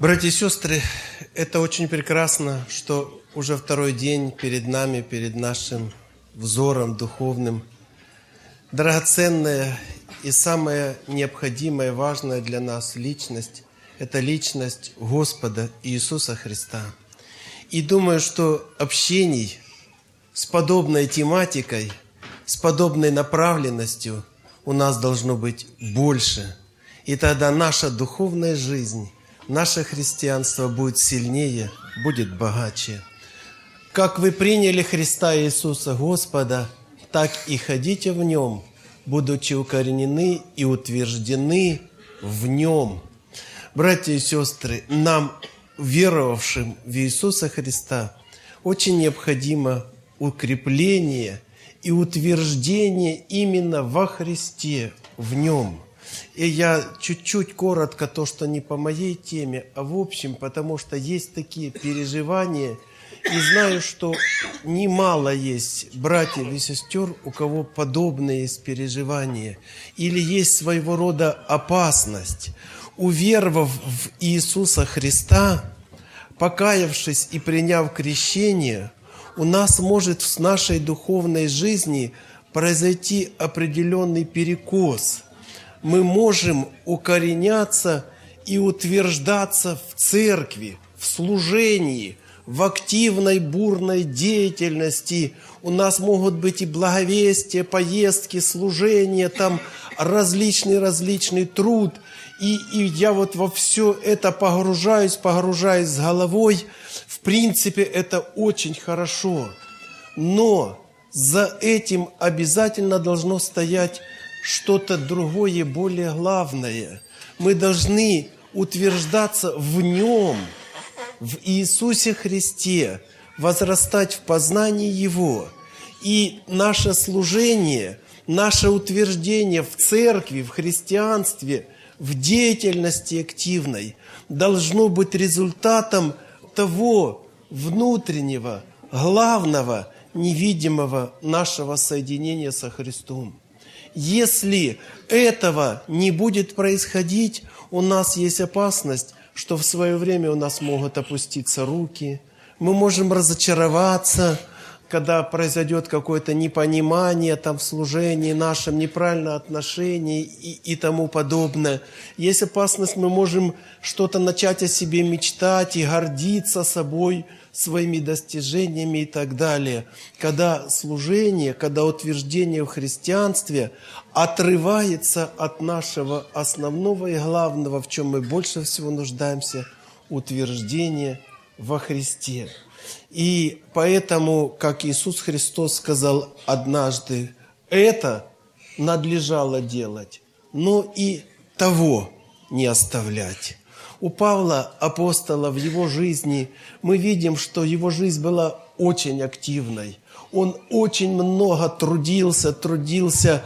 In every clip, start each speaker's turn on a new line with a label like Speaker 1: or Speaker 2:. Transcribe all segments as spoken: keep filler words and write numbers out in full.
Speaker 1: Братья и сестры, это очень прекрасно, что уже второй день перед нами, перед нашим взором духовным, драгоценная и самая необходимая, важная для нас личность – это личность Господа Иисуса Христа. И думаю, что общений с подобной тематикой, с подобной направленностью у нас должно быть больше. И тогда наша духовная жизнь, наше христианство будет сильнее, будет богаче. Как вы приняли Христа Иисуса Господа, так и ходите в Нем, будучи укоренены и утверждены в Нем. Братья и сестры, нам, веровавшим в Иисуса Христа, очень необходимо укрепление и утверждение именно во Христе, в Нем. И я чуть-чуть коротко, то, что не по моей теме, а в общем, потому что есть такие переживания, и знаю, что немало есть братьев и сестер, у кого подобные есть переживания, или есть своего рода опасность. Уверовав в Иисуса Христа, покаявшись и приняв крещение, у нас может в нашей духовной жизни произойти определенный перекос. Мы можем укореняться и утверждаться в церкви, в служении, в активной, бурной деятельности. У нас могут быть и благовестия, поездки, служения, там различный-различный труд. И, и я вот во все это погружаюсь, погружаюсь с головой. В принципе, это очень хорошо. Но за этим обязательно должно стоять что-то другое, более главное. Мы должны утверждаться в Нем, в Иисусе Христе, возрастать в познании Его. И наше служение, наше утверждение в церкви, в христианстве, в деятельности активной должно быть результатом того внутреннего, главного, невидимого нашего соединения со Христом. Если этого не будет происходить, у нас есть опасность, что в свое время у нас могут опуститься руки, мы можем разочароваться, когда произойдет какое-то непонимание там в служении нашем, неправильное отношение и, и тому подобное. Есть опасность, мы можем что-то начать о себе мечтать и гордиться собой, своими достижениями и так далее. Когда служение, когда утверждение в христианстве отрывается от нашего основного и главного, в чем мы больше всего нуждаемся, утверждение во Христе. И поэтому, как Иисус Христос сказал однажды, это надлежало делать, но и того не оставлять. У Павла, апостола, в его жизни мы видим, что его жизнь была очень активной. Он очень много трудился, трудился.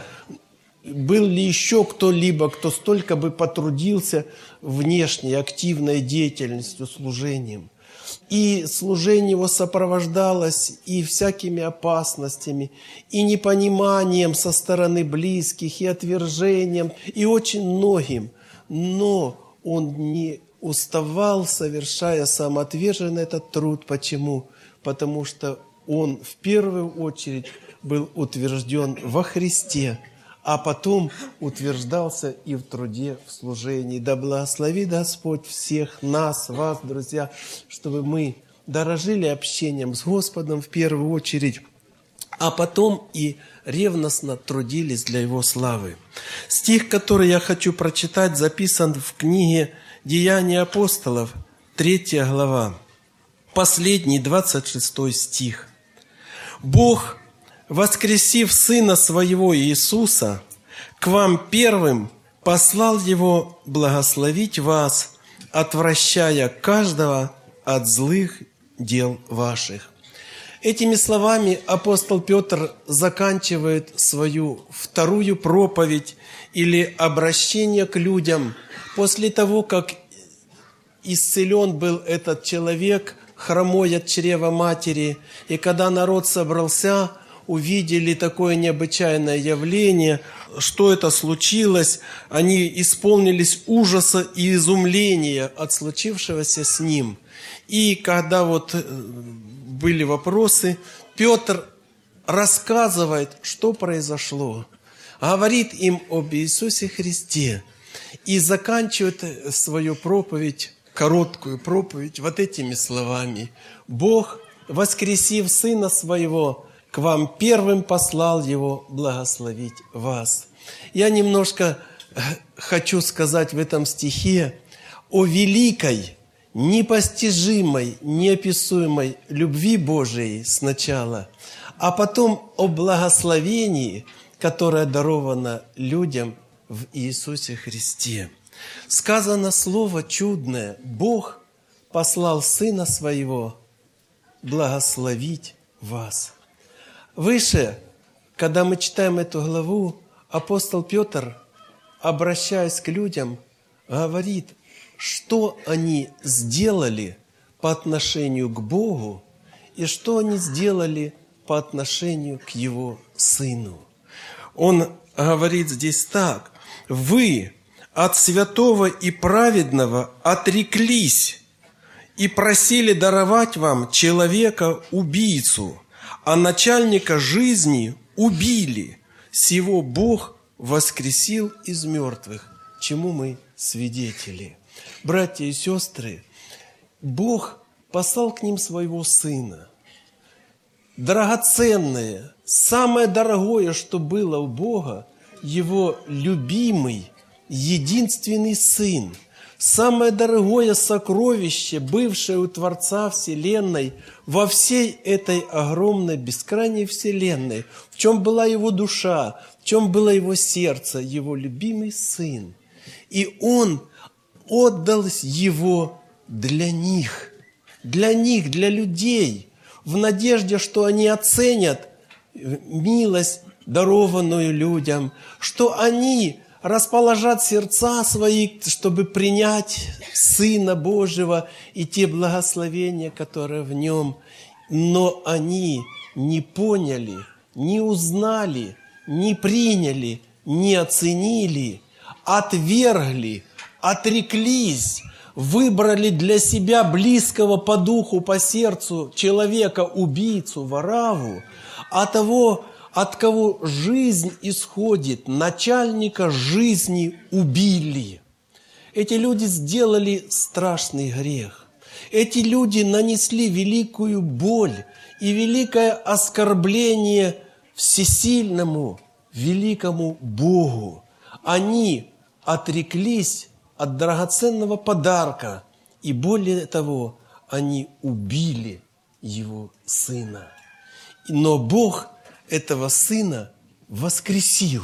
Speaker 1: Был ли еще кто-либо, кто столько бы потрудился внешней активной деятельностью, служением? И служение его сопровождалось и всякими опасностями, и непониманием со стороны близких, и отвержением, и очень многим. Но он не уставал, совершая самоотверженно этот труд. Почему? Потому что он в первую очередь был утвержден во Христе, а потом утверждался и в труде, в служении. Да благословит Господь всех нас, вас, друзья, чтобы мы дорожили общением с Господом в первую очередь, а потом и ревностно трудились для Его славы. Стих, который я хочу прочитать, записан в книге «Деяния апостолов», третья глава, последний, двадцать шестой стих. «Бог, воскресив Сына Своего Иисуса, к вам первым послал Его благословить вас, отвращая каждого от злых дел ваших». Этими словами апостол Петр заканчивает свою вторую проповедь или обращение к людям после того, как исцелен был этот человек, хромой от чрева матери, и когда народ собрался, увидели такое необычайное явление, что это случилось, они исполнились ужаса и изумления от случившегося с ним. И когда вот были вопросы, Петр рассказывает, что произошло, говорит им об Иисусе Христе и заканчивает свою проповедь, короткую проповедь, вот этими словами. «Бог, воскресив Сына Своего, к вам первым послал Его благословить вас». Я немножко хочу сказать в этом стихе о великой, непостижимой, неописуемой любви Божией сначала, а потом о благословении, которое даровано людям в Иисусе Христе. Сказано слово чудное: Бог послал Сына Своего благословить вас. Выше, когда мы читаем эту главу, апостол Петр, обращаясь к людям, говорит, что они сделали по отношению к Богу и что они сделали по отношению к Его Сыну. Он говорит здесь так: «Вы от святого и праведного отреклись и просили даровать вам человека-убийцу, а начальника жизни убили. Сего Бог воскресил из мертвых, чему мы свидетели». Братья и сестры, Бог послал к ним своего Сына. Драгоценное, самое дорогое, что было у Бога, Его любимый, единственный Сын. Самое дорогое сокровище, бывшее у Творца Вселенной, во всей этой огромной, бескрайней Вселенной, в чем была Его душа, в чем было Его сердце, Его любимый Сын. И Он отдал Его для них, для них, для людей, в надежде, что они оценят милость, дарованную людям, что они расположат сердца свои, чтобы принять Сына Божьего и те благословения, которые в Нем. Но они не поняли, не узнали, не приняли, не оценили, отвергли, отреклись, выбрали для себя близкого по духу, по сердцу человека, убийцу, вораву, а того, от кого жизнь исходит, начальника жизни убили. Эти люди сделали страшный грех. Эти люди нанесли великую боль и великое оскорбление всесильному, великому Богу. Они отреклись от драгоценного подарка, и более того, они убили Его Сына. Но Бог этого Сына воскресил.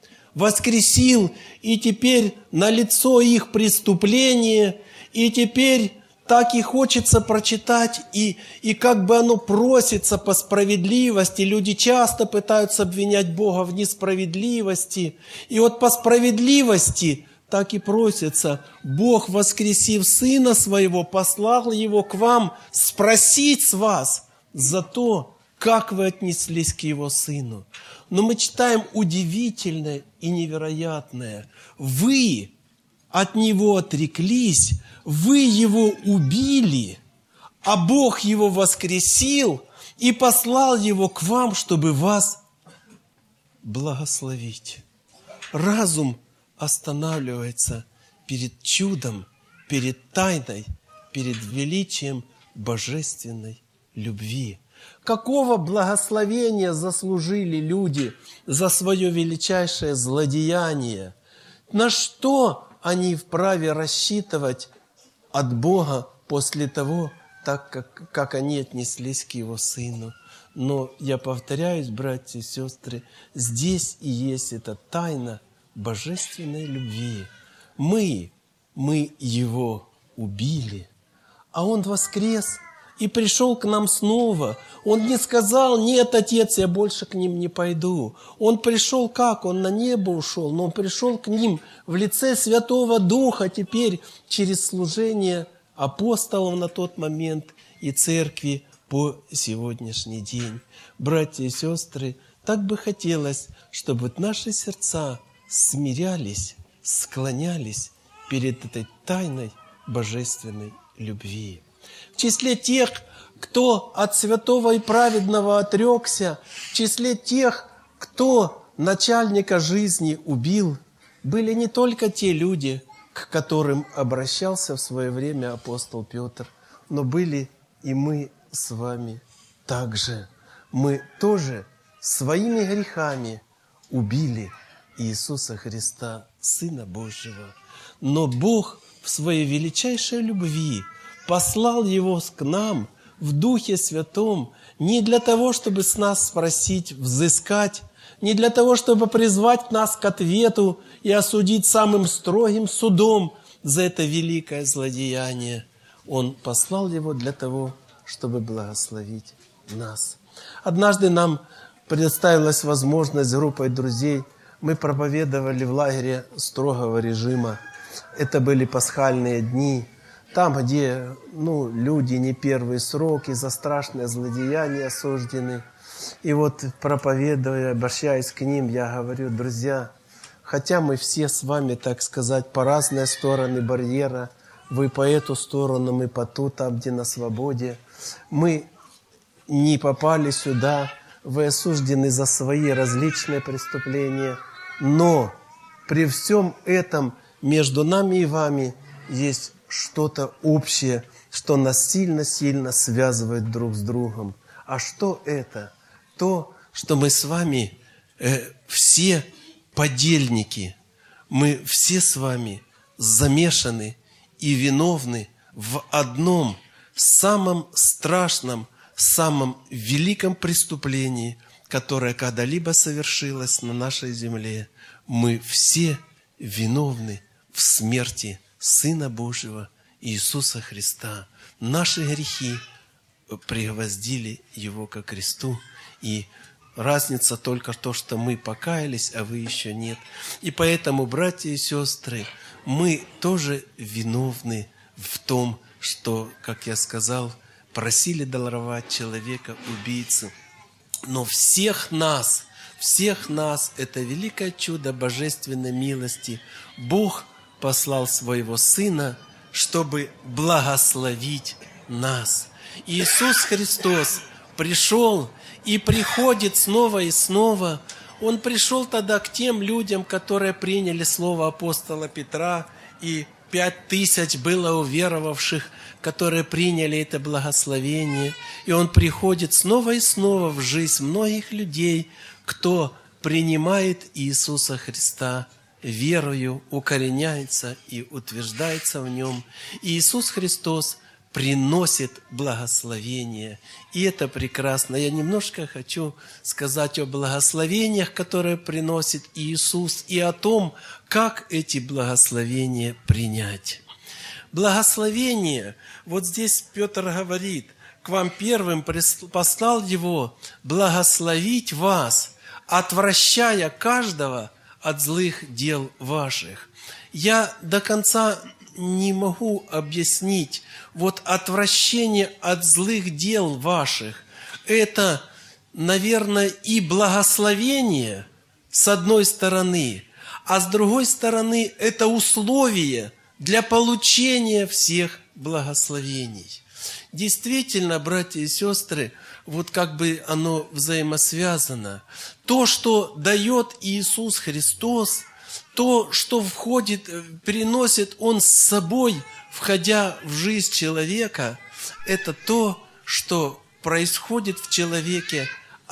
Speaker 1: Воскресил, и теперь налицо их преступление, и теперь так и хочется прочитать, и, и как бы оно просится по справедливости. Люди часто пытаются обвинять Бога в несправедливости. И вот по справедливости так и просится: Бог, воскресив Сына Своего, послал Его к вам спросить с вас за то, как вы отнеслись к Его Сыну. Но мы читаем удивительное и невероятное. Вы от Него отреклись, вы Его убили, а Бог Его воскресил и послал Его к вам, чтобы вас благословить. Разум останавливается перед чудом, перед тайной, перед величием божественной любви. Какого благословения заслужили люди за свое величайшее злодеяние? На что они вправе рассчитывать от Бога после того, так как, как они отнеслись к Его Сыну? Но я повторяюсь, братья и сестры, здесь и есть эта тайна божественной любви. Мы, мы Его убили, а Он воскрес и пришел к нам снова. Он не сказал: нет, Отец, я больше к ним не пойду. Он пришел как? Он на небо ушел, но Он пришел к ним в лице Святого Духа теперь через служение апостолов на тот момент и церкви по сегодняшний день. Братья и сестры, так бы хотелось, чтобы вот наши сердца смирялись, склонялись перед этой тайной божественной любви. В числе тех, кто от святого и праведного отрекся, в числе тех, кто начальника жизни убил, были не только те люди, к которым обращался в свое время апостол Петр, но были и мы с вами также. Мы тоже своими грехами убили Иисуса Христа, Сына Божьего. Но Бог в своей величайшей любви послал Его к нам в Духе Святом не для того, чтобы с нас спросить, взыскать, не для того, чтобы призвать нас к ответу и осудить самым строгим судом за это великое злодеяние. Он послал Его для того, чтобы благословить нас. Однажды нам предоставилась возможность с группой друзей. Мы проповедовали в лагере строгого режима. Это были пасхальные дни. Там, где ну, люди не первый срок и за страшное злодеяние осуждены. И вот проповедуя, обращаясь к ним, я говорю: друзья, хотя мы все с вами, так сказать, по разные стороны барьера, вы по эту сторону, мы по ту, там, где на свободе, мы не попали сюда, вы осуждены за свои различные преступления, но при всем этом между нами и вами есть что-то общее, что нас сильно-сильно связывает друг с другом. А что это? То, что мы с вами э, все подельники, мы все с вами замешаны и виновны в одном самом страшном, самом великом преступлении, которое когда-либо совершилось на нашей земле. Мы все виновны в смерти Сына Божьего Иисуса Христа. Наши грехи пригвоздили Его ко кресту, и разница только то, что мы покаялись, а вы еще нет. И поэтому, братья и сестры, мы тоже виновны в том, что, как я сказал, просили даровать человека убийцу. Но всех нас, всех нас, это великое чудо божественной милости, Бог послал Своего Сына, чтобы благословить нас. Иисус Христос пришел и приходит снова и снова. Он пришел тогда к тем людям, которые приняли слово апостола Петра, и пять тысяч было уверовавших, которые приняли это благословение. И Он приходит снова и снова в жизнь многих людей, кто принимает Иисуса Христа верою, укореняется и утверждается в Нем. И Иисус Христос приносит благословение. И это прекрасно. Я немножко хочу сказать о благословениях, которые приносит Иисус, и о том, как эти благословения принять. Благословение, вот здесь Петр говорит: к вам первым послал Его благословить вас, отвращая каждого от злых дел ваших. Я до конца не могу объяснить. Вот отвращение от злых дел ваших – это, наверное, и благословение с одной стороны, а с другой стороны это условие для получения всех благословений. Действительно, братья и сестры, вот как бы оно взаимосвязано. То, что дает Иисус Христос, то, что входит, переносит Он с собой, входя в жизнь человека, это то, что происходит в человеке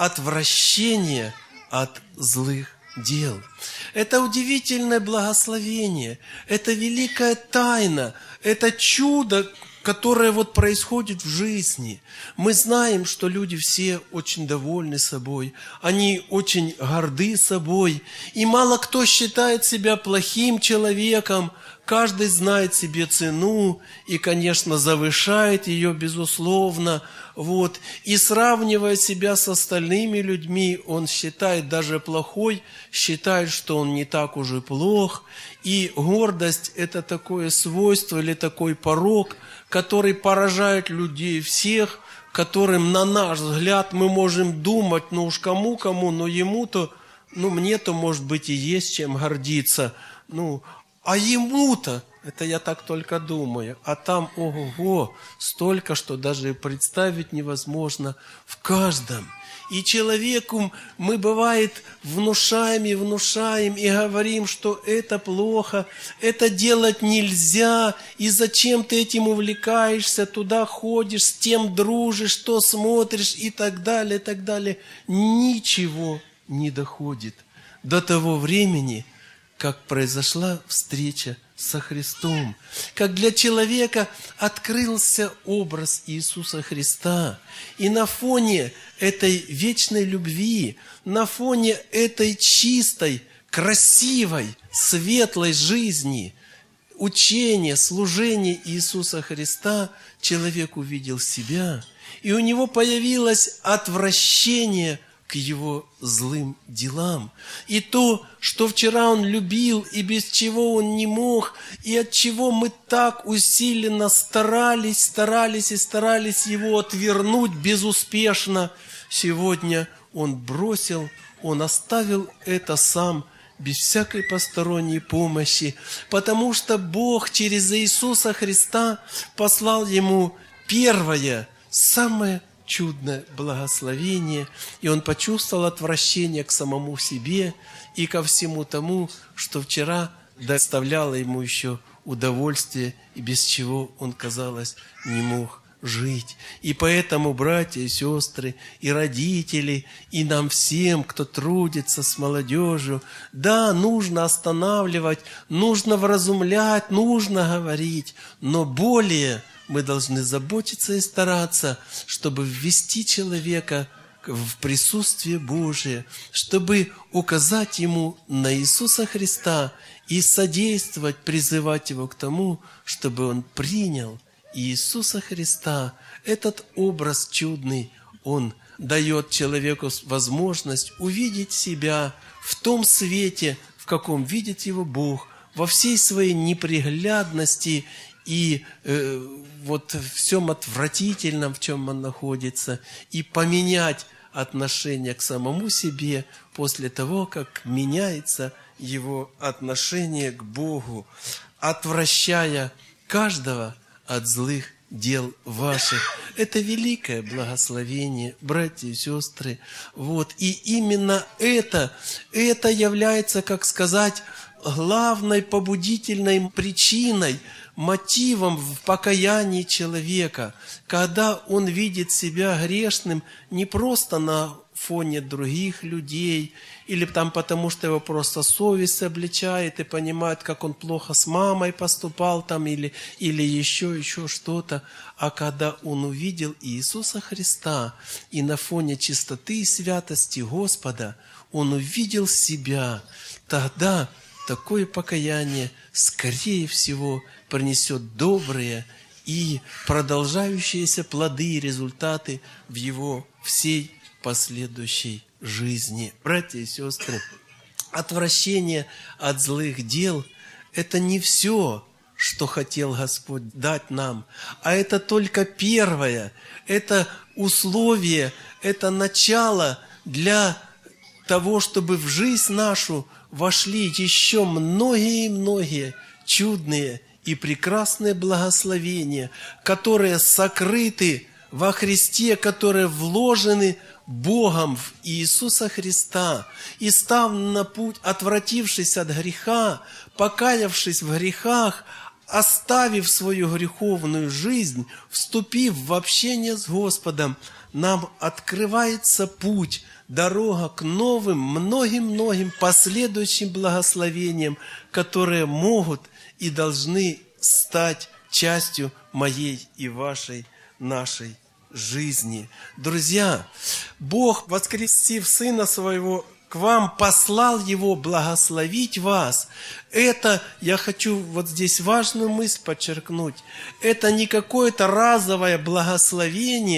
Speaker 1: отвращение от злых дел. Это удивительное благословение, это великая тайна, это чудо, которое вот происходит в жизни. Мы знаем, что люди все очень довольны собой, они очень горды собой, и мало кто считает себя плохим человеком, каждый знает себе цену и, конечно, завышает ее, безусловно, вот. И сравнивая себя с остальными людьми, он считает даже плохой, считает, что он не так уж и плох. И гордость – это такое свойство или такой порок, который поражает людей всех, которым, на наш взгляд, мы можем думать, ну уж кому-кому, но ему-то, ну мне-то, может быть, и есть чем гордиться. Ну, а ему-то, это я так только думаю, а там, ого-го, столько, что даже представить невозможно в каждом. И человеку мы, бывает, внушаем и внушаем, и говорим, что это плохо, это делать нельзя, и зачем ты этим увлекаешься, туда ходишь, с тем дружишь, то смотришь, и так далее, и так далее. Ничего не доходит до того времени, как произошла встреча со Христом, как для человека открылся образ Иисуса Христа. И на фоне этой вечной любви, на фоне этой чистой, красивой, светлой жизни, учения, служения Иисуса Христа, человек увидел себя, и у него появилось отвращение к его злым делам. И то, что вчера он любил, и без чего он не мог, и от чего мы так усиленно старались, старались и старались его отвернуть безуспешно, сегодня он бросил, он оставил это сам, без всякой посторонней помощи, потому что Бог через Иисуса Христа послал ему первое, самое чудное благословение, и он почувствовал отвращение к самому себе и ко всему тому, что вчера доставляло ему еще удовольствие, и без чего он, казалось, не мог жить. И поэтому, братья и сестры, и родители, и нам всем, кто трудится с молодежью, да, нужно останавливать, нужно вразумлять, нужно говорить, но более мы должны заботиться и стараться, чтобы ввести человека в присутствие Божие, чтобы указать ему на Иисуса Христа и содействовать, призывать его к тому, чтобы он принял Иисуса Христа. Этот образ чудный, он дает человеку возможность увидеть себя в том свете, в каком видит его Бог, во всей своей неприглядности и э, вот всем отвратительном, в чем он находится, и поменять отношение к самому себе после того, как меняется его отношение к Богу, отвращая каждого от злых дел ваших. Это великое благословение, братья и сестры. Вот. И именно это, это является, как сказать, главной побудительной причиной, мотивом в покаянии человека, когда он видит себя грешным не просто на фоне других людей, или там потому, что его просто совесть обличает и понимает, как он плохо с мамой поступал, там, или, или еще, еще что-то, а когда он увидел Иисуса Христа, и на фоне чистоты и святости Господа он увидел себя, тогда такое покаяние, скорее всего, принесет добрые и продолжающиеся плоды и результаты в его всей последующей жизни. Братья и сестры, отвращение от злых дел – это не все, что хотел Господь дать нам, а это только первое, это условие, это начало для того, чтобы в жизнь нашу вошли еще многие-многие чудные и прекрасные благословения, которые сокрыты во Христе, которые вложены Богом в Иисуса Христа. И став на путь, отвратившись от греха, покаявшись в грехах, оставив свою греховную жизнь, вступив в общение с Господом, нам открывается путь, дорога к новым, многим-многим последующим благословениям, которые могут и должны стать частью моей и вашей, нашей жизни. Друзья, Бог, воскресив Сына Своего, к вам послал Его благословить вас. Это, я хочу вот здесь важную мысль подчеркнуть, это не какое-то разовое благословение,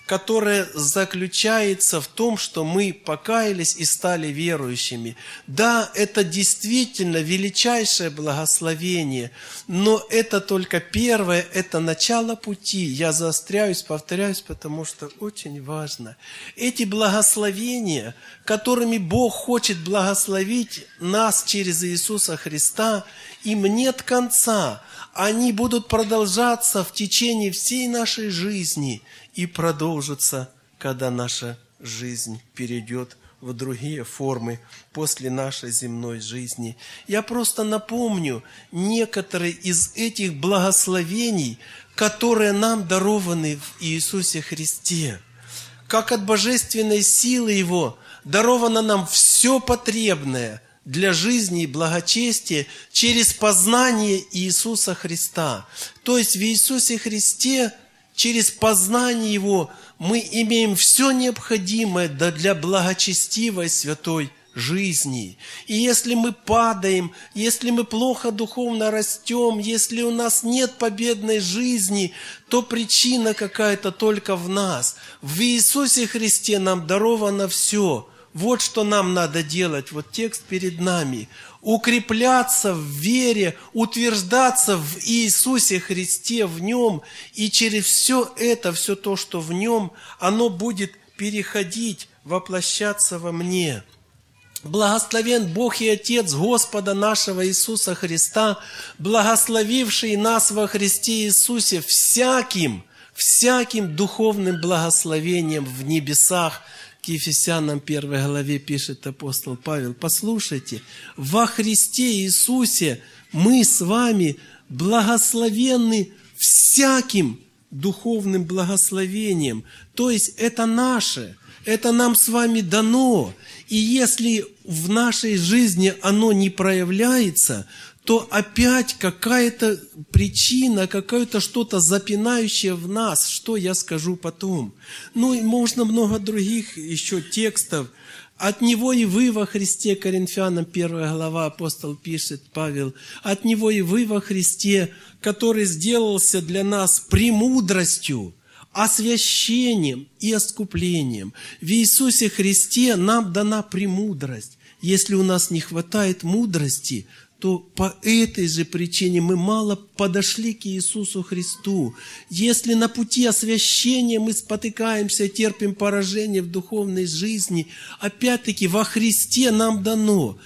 Speaker 1: которое заключается в том, что мы покаялись и стали верующими. Да, это действительно величайшее благословение, но это только первое, это начало пути. Я заостряюсь, повторяюсь, потому что очень важно. Эти благословения, которыми Бог хочет благословить нас через Иисуса Христа, им нет конца. Они будут продолжаться в течение всей нашей жизни и продолжатся, когда наша жизнь перейдет в другие формы после нашей земной жизни. Я просто напомню некоторые из этих благословений, которые нам дарованы в Иисусе Христе. Как от божественной силы Его даровано нам все потребное для жизни и благочестия через познание Иисуса Христа. То есть в Иисусе Христе через познание Его мы имеем все необходимое для благочестивой святой жизни. И если мы падаем, если мы плохо духовно растем, если у нас нет победной жизни, то причина какая-то только в нас. В Иисусе Христе нам даровано все. Вот что нам надо делать. Вот текст перед нами. Укрепляться в вере, утверждаться в Иисусе Христе, в Нем. И через все это, все то, что в Нем, оно будет переходить, воплощаться во мне. Благословен Бог и Отец Господа нашего Иисуса Христа, благословивший нас во Христе Иисусе всяким, всяким духовным благословением в небесах. К Ефесянам первой главе пишет апостол Павел. Послушайте, во Христе Иисусе мы с вами благословенны всяким духовным благословением. То есть это наше, это нам с вами дано. И если в нашей жизни оно не проявляется, то опять какая-то причина, какое-то что-то запинающее в нас, что я скажу потом. Ну и можно много других еще текстов. От Него и вы во Христе, Коринфянам первая глава, апостол пишет, Павел, от Него и вы во Христе, который сделался для нас премудростью, освящением и искуплением. В Иисусе Христе нам дана премудрость. Если у нас не хватает мудрости, то по этой же причине мы мало подошли к Иисусу Христу. Если на пути освящения мы спотыкаемся, терпим поражение в духовной жизни, опять-таки во Христе нам дано.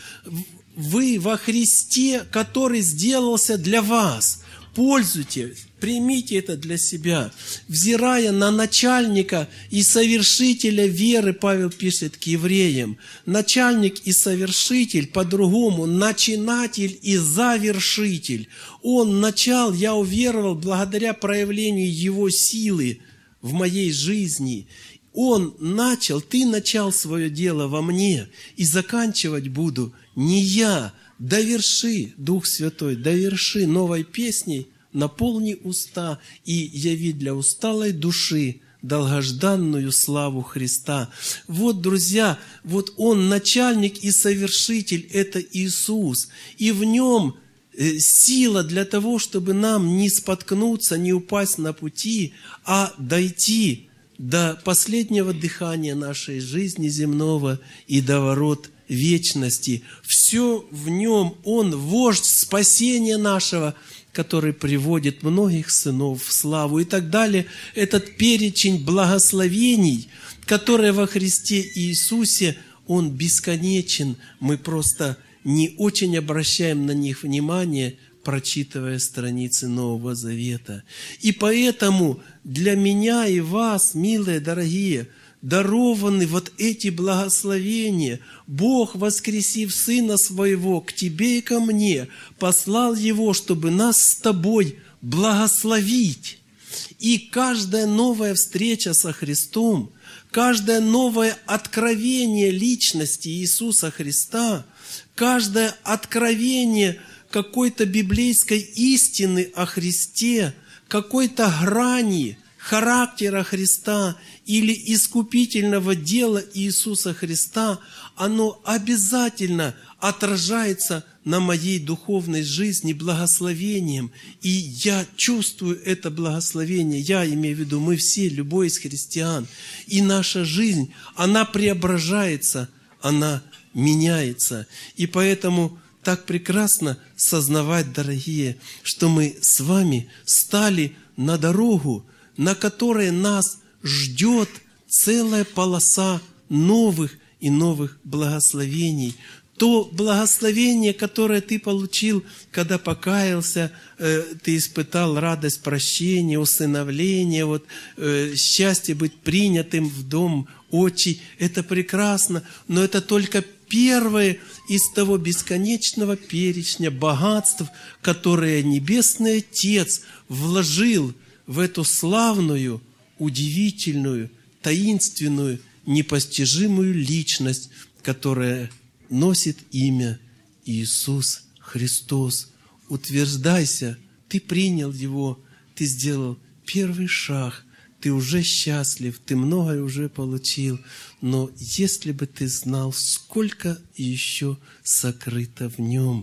Speaker 1: Вы во Христе, который сделался для вас. Пользуйтесь, примите это для себя. Взирая на начальника и совершителя веры, Павел пишет к евреям, начальник и совершитель, по-другому, начинатель и завершитель. Он начал, я уверовал, благодаря проявлению Его силы в моей жизни. Он начал, ты начал свое дело во мне, и заканчивать буду не я. Доверши, Дух Святой, доверши новой песней, наполни уста и яви для усталой души долгожданную славу Христа. Вот, друзья, вот Он начальник и совершитель, это Иисус. И в Нем сила для того, чтобы нам не споткнуться, не упасть на пути, а дойти до последнего дыхания нашей жизни земного и до ворот вечности. Все в Нем. Он вождь спасения нашего, который приводит многих сынов в славу. И так далее. Этот перечень благословений, которые во Христе Иисусе, он бесконечен. Мы просто не очень обращаем на них внимание, прочитывая страницы Нового Завета. И поэтому для меня и вас, милые, дорогие, дарованы вот эти благословения. Бог, воскресив Сына Своего к тебе и ко мне, послал Его, чтобы нас с тобой благословить. И каждая новая встреча со Христом, каждое новое откровение личности Иисуса Христа, каждое откровение какой-то библейской истины о Христе, какой-то грани характера Христа или искупительного дела Иисуса Христа, оно обязательно отражается на моей духовной жизни благословением. И я чувствую это благословение. Я имею в виду, мы все, любой из христиан. И наша жизнь, она преображается, она меняется. И поэтому так прекрасно сознавать, дорогие, что мы с вами стали на дорогу, на которой нас ждет целая полоса новых и новых благословений. То благословение, которое ты получил, когда покаялся, э, ты испытал радость прощения, усыновления, вот, э, счастье быть принятым в дом отчий, это прекрасно, но это только первое из того бесконечного перечня богатств, которые Небесный Отец вложил в эту славную, удивительную, таинственную, непостижимую личность, которая носит имя Иисус Христос. Утверждайся, ты принял Его, ты сделал первый шаг, ты уже счастлив, ты многое уже получил. Но если бы ты знал, сколько еще сокрыто в Нем,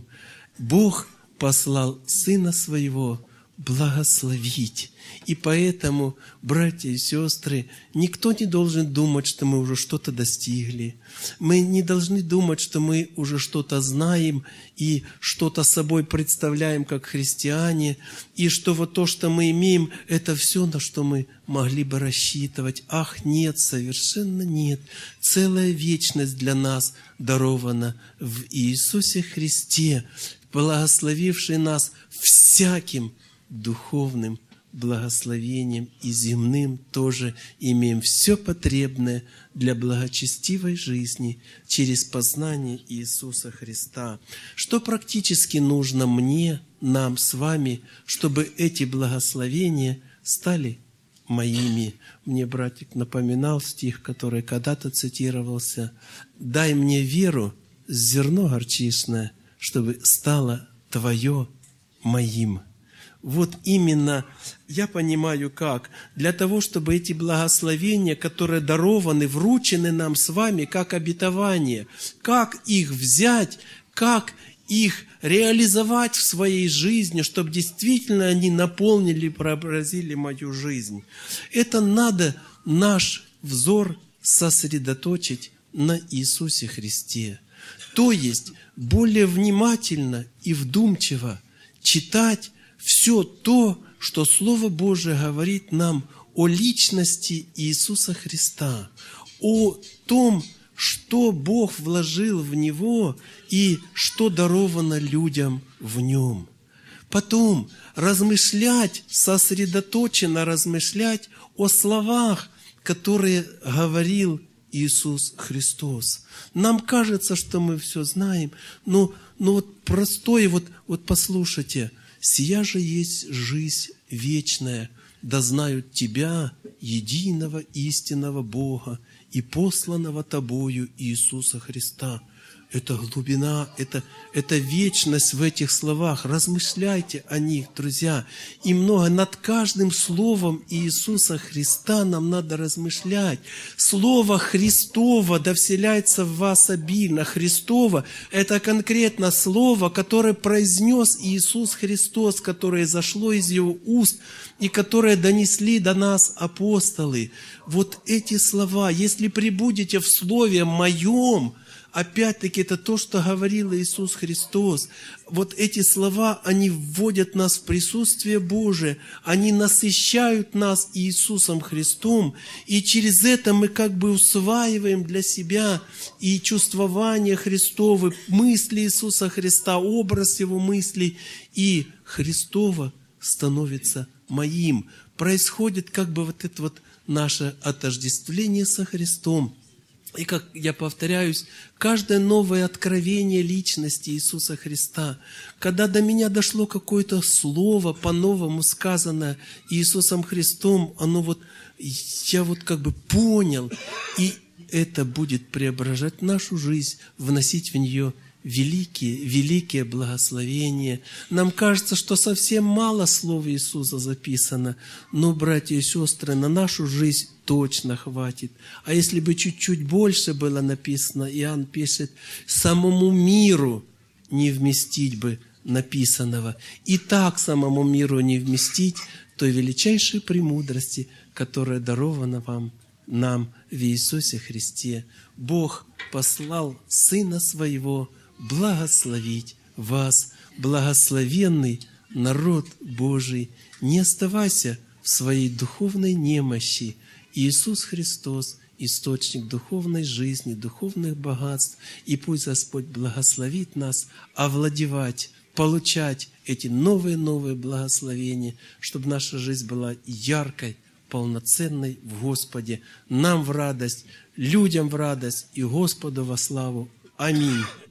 Speaker 1: Бог послал Сына Своего благословить. И поэтому, братья и сестры, никто не должен думать, что мы уже что-то достигли. Мы не должны думать, что мы уже что-то знаем и что-то собой представляем как христиане, и что вот то, что мы имеем, это все, на что мы могли бы рассчитывать. Ах, нет, совершенно нет. Целая вечность для нас дарована в Иисусе Христе, благословивший нас всяким духовным благословением и земным тоже имеем все потребное для благочестивой жизни через познание Иисуса Христа. Что практически нужно мне, нам с вами, чтобы эти благословения стали моими? Мне братик напоминал стих, который когда-то цитировался: «Дай мне веру, зерно горчичное, чтобы стало твое моим». Вот именно я понимаю как. Для того, чтобы эти благословения, которые дарованы, вручены нам с вами как обетование, как их взять, как их реализовать в своей жизни, чтобы действительно они наполнили, преобразили мою жизнь. Это надо наш взор сосредоточить на Иисусе Христе. То есть более внимательно и вдумчиво читать все то, что Слово Божие говорит нам о личности Иисуса Христа, о том, что Бог вложил в Него и что даровано людям в Нем. Потом размышлять, сосредоточенно размышлять о словах, которые говорил Иисус Христос. Нам кажется, что мы все знаем, но, но вот простое, вот, вот послушайте, «Сия же есть жизнь вечная, да знают Тебя, единого истинного Бога и посланного Тобою Иисуса Христа». Это глубина, это, это вечность в этих словах. Размышляйте о них, друзья. И много над каждым словом Иисуса Христа нам надо размышлять. Слово Христово да вселяется в вас обильно. Христово – это конкретно слово, которое произнес Иисус Христос, которое зашло из Его уст и которое донесли до нас апостолы. Вот эти слова, если пребудете в Слове Моем, опять-таки, это то, что говорил Иисус Христос. Вот эти слова, они вводят нас в присутствие Божие, они насыщают нас Иисусом Христом, и через это мы как бы усваиваем для себя и чувствование Христово, мысли Иисуса Христа, образ Его мыслей, и Христово становится моим. Происходит как бы вот это вот наше отождествление со Христом. И, как я повторяюсь, каждое новое откровение личности Иисуса Христа, когда до меня дошло какое-то слово по-новому сказанное Иисусом Христом, оно вот, я вот как бы понял, и это будет преображать нашу жизнь, вносить в нее великие, великие благословения. Нам кажется, что совсем мало слов Иисуса записано, но, братья и сестры, на нашу жизнь точно хватит. А если бы чуть-чуть больше было написано, Иоанн пишет, самому миру не вместить бы написанного. И так самому миру не вместить той величайшей премудрости, которая дарована вам, нам в Иисусе Христе. Бог послал Сына Своего благословить вас, благословенный народ Божий. Не оставайся в своей духовной немощи. Иисус Христос – источник духовной жизни, духовных богатств. И пусть Господь благословит нас овладевать, получать эти новые-новые благословения, чтобы наша жизнь была яркой, полноценной в Господе. Нам в радость, людям в радость и Господу во славу. Аминь.